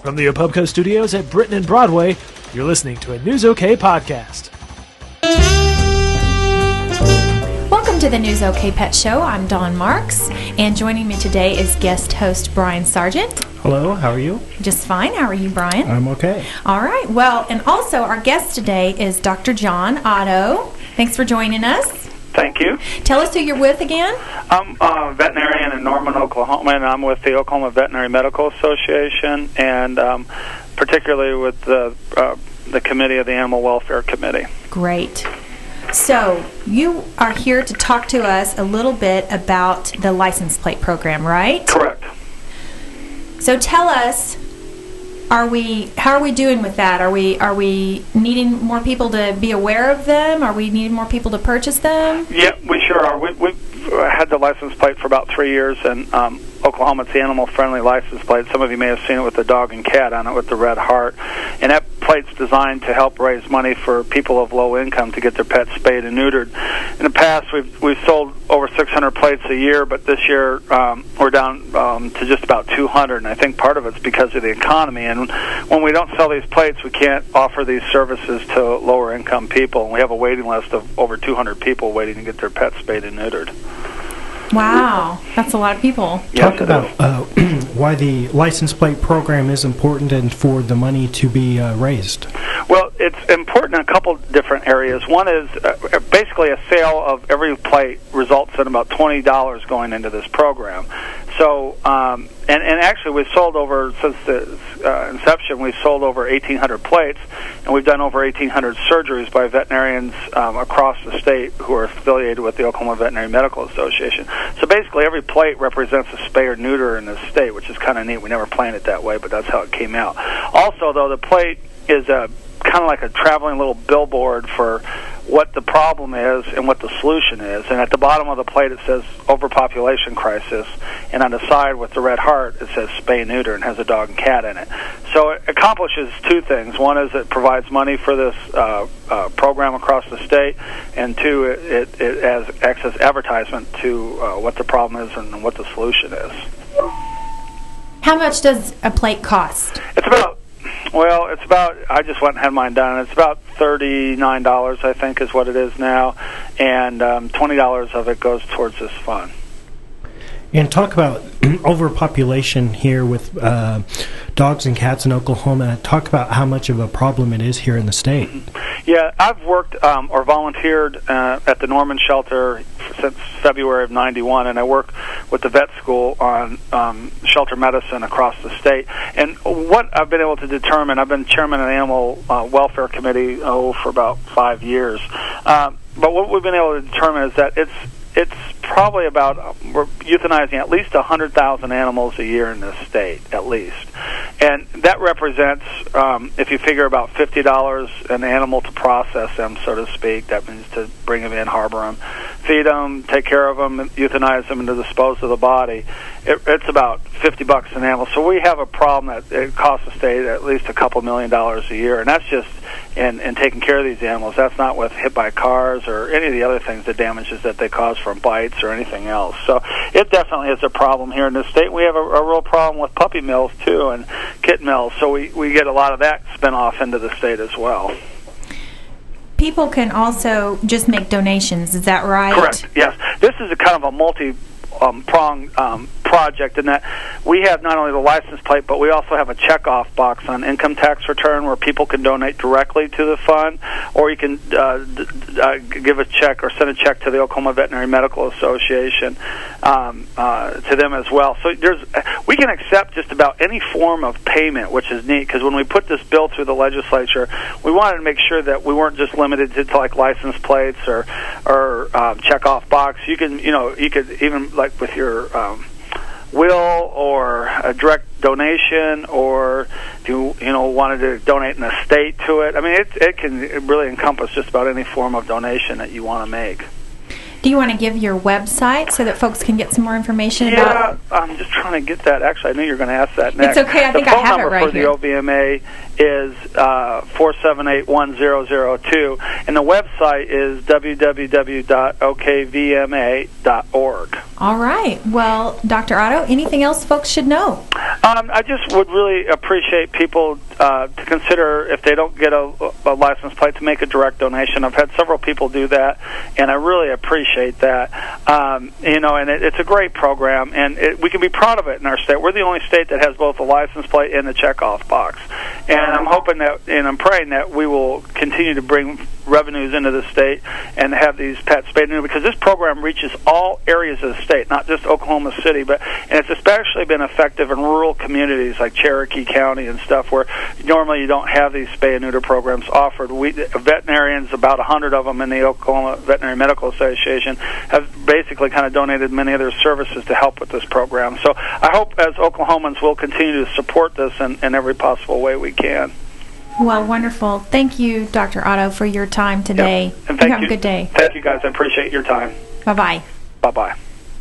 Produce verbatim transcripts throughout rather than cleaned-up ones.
From the Apubco Studios at Britton and Broadway, you're listening to a News OK podcast. Welcome to the News OK Pet Show. I'm Dawn Marks, and joining me today is guest host Brian Sargent. Hello, how are you? Just fine. How are you, Brian? I'm okay. All right. Well, and also our guest today is Doctor John Otto. Thanks for joining us. Thank you. Tell us who you're with again. I'm a veterinarian in Norman, Oklahoma, and I'm with the Oklahoma Veterinary Medical Association, and um, particularly with the uh, the committee of the Animal Welfare Committee. Great. So you are here to talk to us a little bit about the license plate program, right? Correct. So tell us, are we how are we doing with that? Are we are we needing more people to be aware of them? Are we needing more people to purchase them? Yeah, we sure are. We, we've had the license plate for about three years, and um, Oklahoma, it's the animal-friendly license plate. Some of you may have seen it with the dog and cat on it with the red heart. And that plate's designed to help raise money for people of low income to get their pets spayed and neutered. In the past, we've we've sold over six hundred plates a year, but this year um, we're down um, to just about two hundred. And I think part of it's because of the economy. And when we don't sell these plates, we can't offer these services to lower income people. And we have a waiting list of over two hundred people waiting to get their pets spayed and neutered. Wow, that's a lot of people. Talk about uh, why the license plate program is important and for the money to be uh, raised. Well, it's important in a couple different areas. One is uh, basically a sale of every plate results in about twenty dollars going into this program. So, um, and, and actually we've sold over, since the uh, inception, we've sold over eighteen hundred plates, and we've done over eighteen hundred surgeries by veterinarians um, across the state who are affiliated with the Oklahoma Veterinary Medical Association. So basically every plate represents a spay or neuter in the state, which is kind of neat. We never planned it that way, but that's how it came out. Also, though, the plate is a kind of like a traveling little billboard for what the problem is and what the solution is. And at the bottom of the plate it says overpopulation crisis, and on the side with the red heart it says spay neuter and has a dog and cat in it. So it accomplishes two things. One is it provides money for this uh, uh, program across the state, and two, it, it, it has acts as advertisement to uh, what the problem is and what the solution is. How much does a plate cost? It's about Well, it's about, I just went and had mine done. It's about thirty-nine dollars, I think, is what it is now, and um, twenty dollars of it goes towards this fund. And talk about overpopulation here with uh, dogs and cats in Oklahoma. Talk about how much of a problem it is here in the state. Yeah, I've worked um, or volunteered uh, at the Norman Shelter since February of ninety-one, and I work with the vet school on um, shelter medicine across the state. And what I've been able to determine, I've been chairman of the Animal uh, Welfare Committee oh, for about five years. Um, but what we've been able to determine is that it's It's probably about, we're euthanizing at least one hundred thousand animals a year in this state, at least. And that represents, um, if you figure about fifty dollars an animal to process them, so to speak, that means to bring them in, harbor them, feed them, take care of them, euthanize them, and to dispose of the body. It, it's about fifty bucks an animal. So we have a problem that it costs the state at least a couple million dollars a year, and that's just in, in taking care of these animals. That's not with hit by cars or any of the other things, the damages that they cause from bites or anything else. So it definitely is a problem here in the state. We have a, a real problem with puppy mills, too, and kitten mills, so we, we get a lot of that spin off into the state as well. People can also just make donations, is that right? Correct, yes. This is a kind of a multi Um, prong um, project in that we have not only the license plate, but we also have a checkoff box on income tax return where people can donate directly to the fund, or you can uh, d uh, give a check or send a check to the Oklahoma Veterinary Medical Association um, uh, to them as well. So there's, we can accept just about any form of payment, which is neat, because when we put this bill through the legislature, we wanted to make sure that we weren't just limited to, to like license plates or or um, checkoff box. You can, you know, you could even like with your um, will or a direct donation, or if you you know wanted to donate an estate to it. I mean, it it can really encompass just about any form of donation that you want to make. Do you want to give your website so that folks can get some more information yeah, about? Yeah, I'm just trying to get that. Actually, I knew you were going to ask that next. It's okay. I think I have it right here. The phone number for here. the O V M A is uh, four seven eight, one zero zero two, and the website is w w w dot o k v m a dot org. All right. Well, Doctor Otto, anything else folks should know? Um, I just would really appreciate people uh, to consider, if they don't get a, a license plate, to make a direct donation. I've had several people do that, and I really appreciate that. Um, you know, and it, it's a great program, and it, we can be proud of it in our state. We're the only state that has both the license plate and the checkoff box. And I'm hoping that, and I'm praying that we will continue to bring revenues into the state and have these pets spayed and neutered, because this program reaches all areas of the state, not just Oklahoma City, but and it's especially been effective in rural communities like Cherokee County and stuff, where normally you don't have these spay and neuter programs offered. We veterinarians, about a hundred of them in the Oklahoma Veterinary Medical Association, have basically kind of donated many of their services to help with this program. So I hope as Oklahomans we'll continue to support this in, in every possible way we can. Well, wonderful. Thank you, Doctor Otto, for your time today. Yep. And thank you have you. a good day. Thank you, guys. I appreciate your time. Bye-bye. Bye-bye.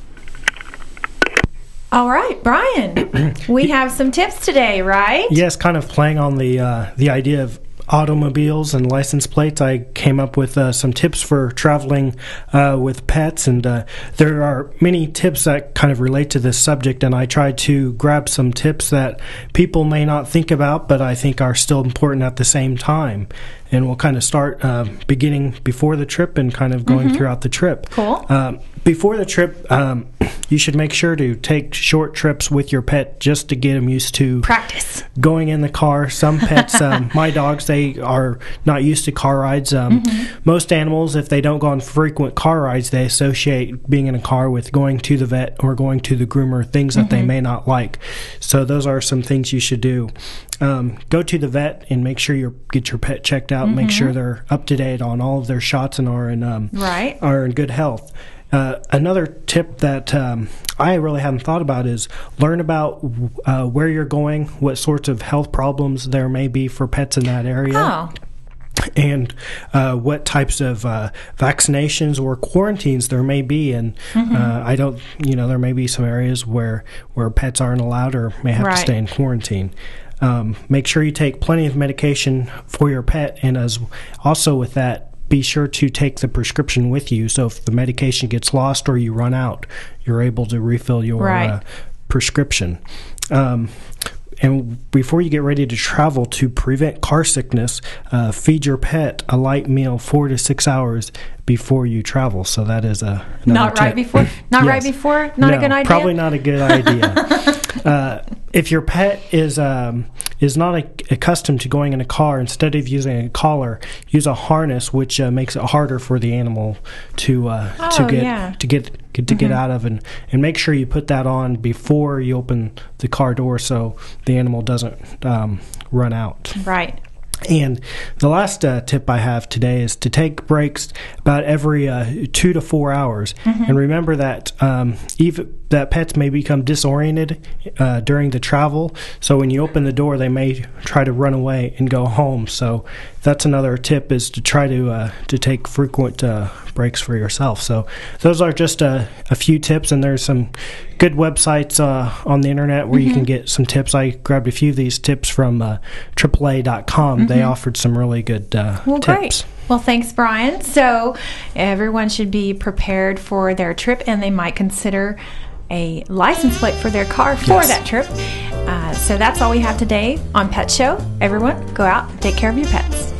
All right, Brian, we have some tips today, right? Yes, kind of playing on the uh, the idea of automobiles and license plates. I came up with uh, some tips for traveling uh, with pets, and uh, there are many tips that kind of relate to this subject, and I tried to grab some tips that people may not think about, but I think are still important at the same time. And we'll kind of start uh, beginning before the trip and kind of going mm-hmm. throughout the trip. Cool. Um, before the trip, um, you should make sure to take short trips with your pet just to get them used to practice going in the car. Some pets, um, my dogs, they are not used to car rides. Um, mm-hmm. Most animals, if they don't go on frequent car rides, they associate being in a car with going to the vet or going to the groomer, things that mm-hmm. they may not like. So those are some things you should do. Um, go to the vet and make sure you get your pet checked out. Mm-hmm. Make sure they're up to date on all of their shots and are in um, right. are in good health. Uh, another tip that um, I really hadn't thought about is learn about uh, where you're going, what sorts of health problems there may be for pets in that area. Oh. And uh, what types of uh, vaccinations or quarantines there may be. And mm-hmm. uh, I don't, you know, there may be some areas where, where pets aren't allowed or may have right. to stay in quarantine. Um, make sure you take plenty of medication for your pet, and as also with that, be sure to take the prescription with you. So if the medication gets lost or you run out, you're able to refill your right. uh, prescription. Um, and before you get ready to travel, to prevent car sickness, uh, feed your pet a light meal four to six hours before you travel. So that is a not right tip. before. Not yes. right before. Not no, a good idea. Probably not a good idea. uh, if your pet is um, is not a, accustomed to going in a car, instead of using a collar, use a harness, which uh, makes it harder for the animal to uh, oh, to get yeah. to get, get to mm-hmm. get out of, and, and make sure you put that on before you open the car door, so the animal doesn't um, run out. Right. And the last uh, tip I have today is to take breaks about every uh, two to four hours. Mm-hmm. And remember that um, even that pets may become disoriented uh, during the travel. So when you open the door, they may try to run away and go home. So that's another tip, is to try to uh, to take frequent uh, breaks for yourself. So those are just a, a few tips, and there's some good websites uh, on the internet where mm-hmm. you can get some tips. I grabbed a few of these tips from uh, triple A dot com. Mm-hmm. They offered some really good uh, well, tips. Great. Well, thanks, Brian. So everyone should be prepared for their trip, and they might consider a license plate for their car for yes. that trip. Uh, so that's all we have today on Pet Show. Everyone, go out and take care of your pets.